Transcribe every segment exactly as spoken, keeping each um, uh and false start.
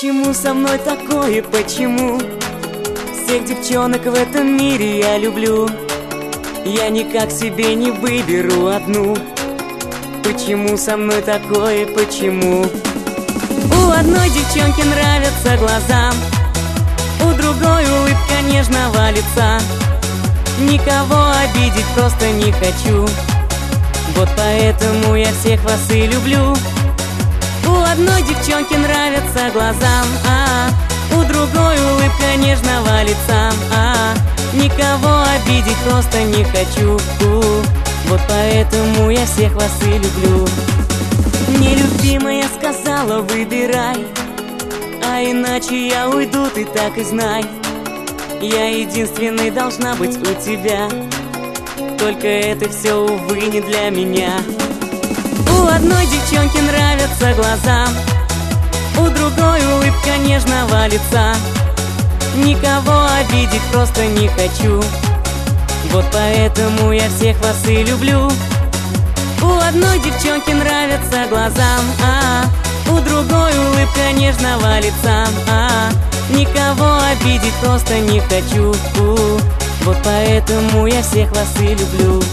Почему со мной такое, почему? Всех девчонок в этом мире я люблю. Я никак себе не выберу одну. Почему со мной такое, почему? У одной девчонки нравятся глаза, у другой улыбка нежного лица. Никого обидеть просто не хочу. Вот поэтому я всех вас и люблю. У одной девчонки нравятся глаза, а у другой улыбка нежного лица, а никого обидеть просто не хочу. Вот поэтому я всех вас и люблю. Мне любимая сказала: выбирай, а иначе я уйду, ты так и знай. Я единственной должна быть у тебя, только это все, увы, не для меня. У одной девчонки нравятся глаза, у другой улыбка нежного лица. Никого обидеть просто не хочу. Вот поэтому я всех вас и люблю. У одной девчонки нравятся глаза, а у другой улыбка нежного лица, а никого обидеть просто не хочу. Вот поэтому я всех вас и люблю.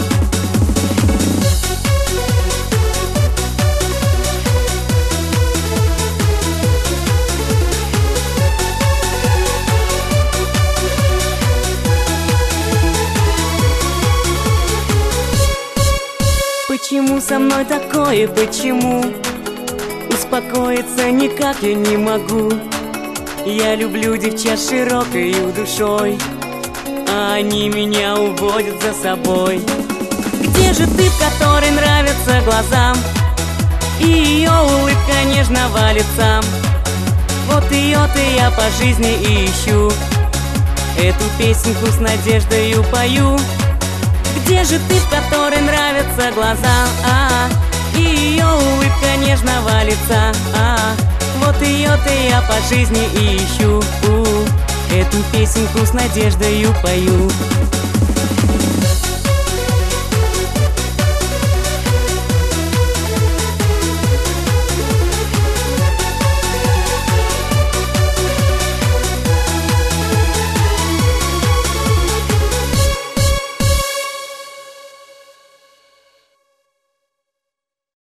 Почему со мной такое, почему? Успокоиться никак я не могу. Я люблю девчат широкой душой, а они меня уводят за собой. Где же ты, в которой нравятся глаза и ее улыбка нежного лица? Вот ее-то я по жизни и ищу, эту песенку с надеждою пою. Где же ты, в которой нравятся глаза, а и ее улыбка нежного лица, а вот ее-то я по жизни и ищу, эту песенку с надеждою пою.